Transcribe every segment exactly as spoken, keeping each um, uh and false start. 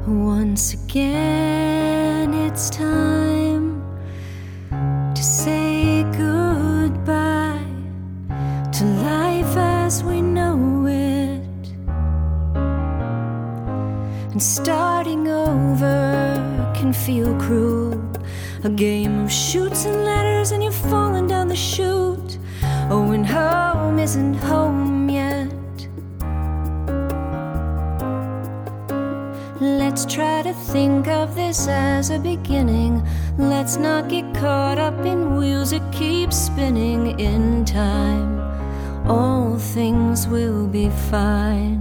Once again, it's time to say goodbye to life as we know it, and starting over can feel cruel. A game of shoots and ladders, and you're falling down the chute. Oh, and home isn't home yet. Let's try to think of this as a beginning. Let's not get caught up in wheels that keep spinning. In time, all things will be fine.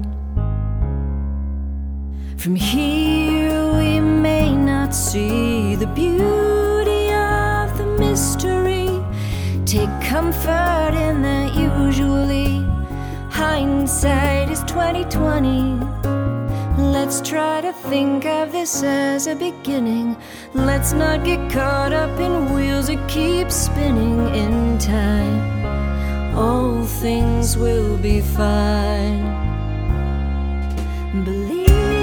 From here we may not see the beauty of the mystery. Take comfort in that usually hindsight is twenty twenty. Let's try to think of this as a beginning. Let's not get caught up in wheels that keep spinning. In time, all things will be fine. Believe.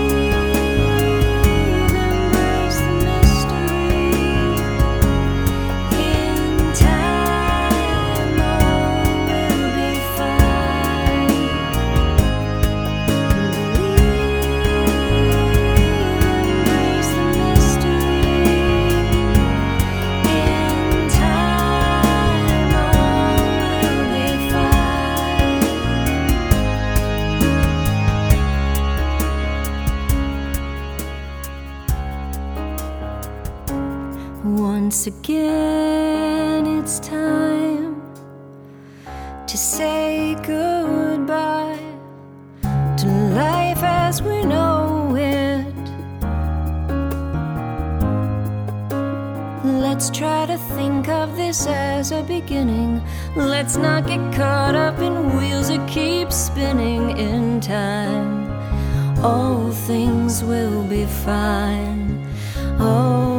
Once again, it's time to say goodbye to life as we know it. Let's try to think of this as a beginning. Let's not get caught up in wheels that keep spinning. In time, all things will be fine. Oh,